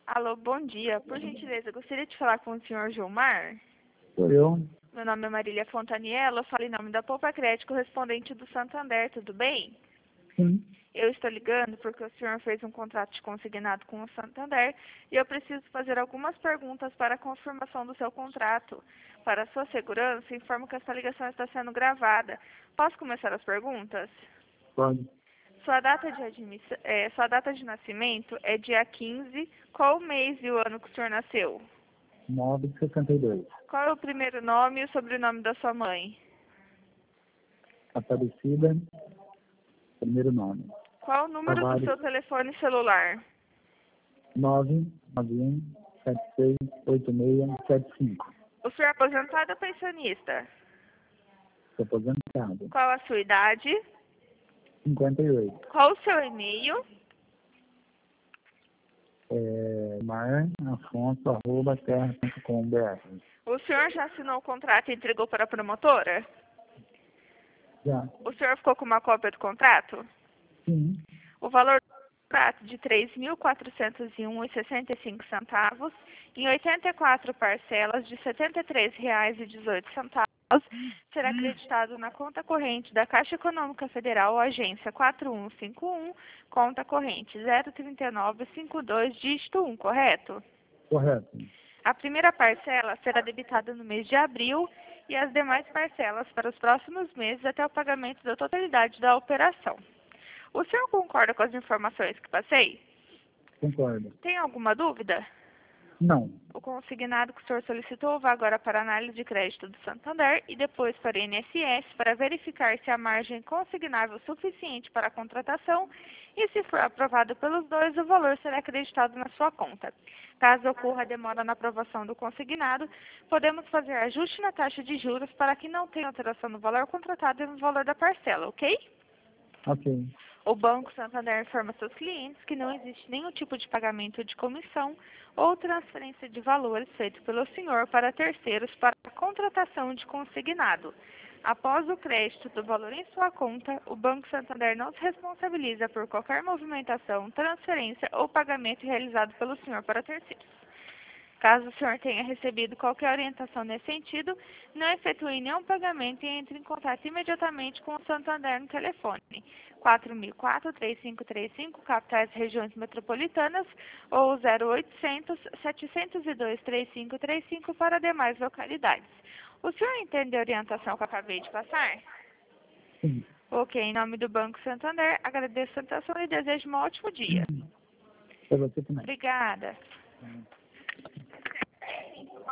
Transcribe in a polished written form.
Alô, bom dia. Por gentileza, gostaria de falar com o senhor Gilmar. Sou eu. Meu nome é Marília Fontaniello, eu falo em nome da Poupa Crédito, correspondente do Santander, tudo bem? Sim. Eu estou ligando porque o senhor fez um contrato de consignado com o Santander e eu preciso fazer algumas perguntas para a confirmação do seu contrato. Para sua segurança, informo que esta ligação está sendo gravada. Posso começar as perguntas? Pode. Sua data de nascimento é dia 15. Qual o mês e o ano que o senhor nasceu? 9,62. Qual é o primeiro nome e o sobrenome da sua mãe? Aparecida. Primeiro nome. Qual o número do Tavares. seu telefone celular? 991-768675. O senhor é aposentado ou pensionista? Estou aposentado. Qual a sua idade? 58. Qual o seu e-mail? mar.afonso@terra.com.br. O senhor já assinou o contrato e entregou para a promotora? Já. O senhor ficou com uma cópia do contrato? Sim. O valor do contrato de R$ 3.401,65 em 84 parcelas de R$ 73,18 será acreditado na conta corrente da Caixa Econômica Federal, agência 4151, conta corrente 03952, dígito 1, correto? Correto. A primeira parcela será debitada no mês de abril e as demais parcelas para os próximos meses até o pagamento da totalidade da operação. O senhor concorda com as informações que passei? Concordo. Tem alguma dúvida? Não. O consignado que o senhor solicitou vai agora para a análise de crédito do Santander e depois para o INSS para verificar se há margem consignável suficiente para a contratação e, se for aprovado pelos dois, o valor será acreditado na sua conta. Caso ocorra demora na aprovação do consignado, podemos fazer ajuste na taxa de juros para que não tenha alteração no valor contratado e no valor da parcela, ok? Ok. O Banco Santander informa seus clientes que não existe nenhum tipo de pagamento de comissão ou transferência de valores feito pelo senhor para terceiros para a contratação de consignado. Após o crédito do valor em sua conta, o Banco Santander não se responsabiliza por qualquer movimentação, transferência ou pagamento realizado pelo senhor para terceiros. Caso o senhor tenha recebido qualquer orientação nesse sentido, não efetue nenhum pagamento e entre em contato imediatamente com o Santander no telefone 4004-3535, capitais e regiões metropolitanas, ou 0800-702-3535 para demais localidades. O senhor entende a orientação que eu acabei de passar? Sim. Ok, em nome do Banco Santander, agradeço a atenção e desejo um ótimo dia. Para você também. Obrigada.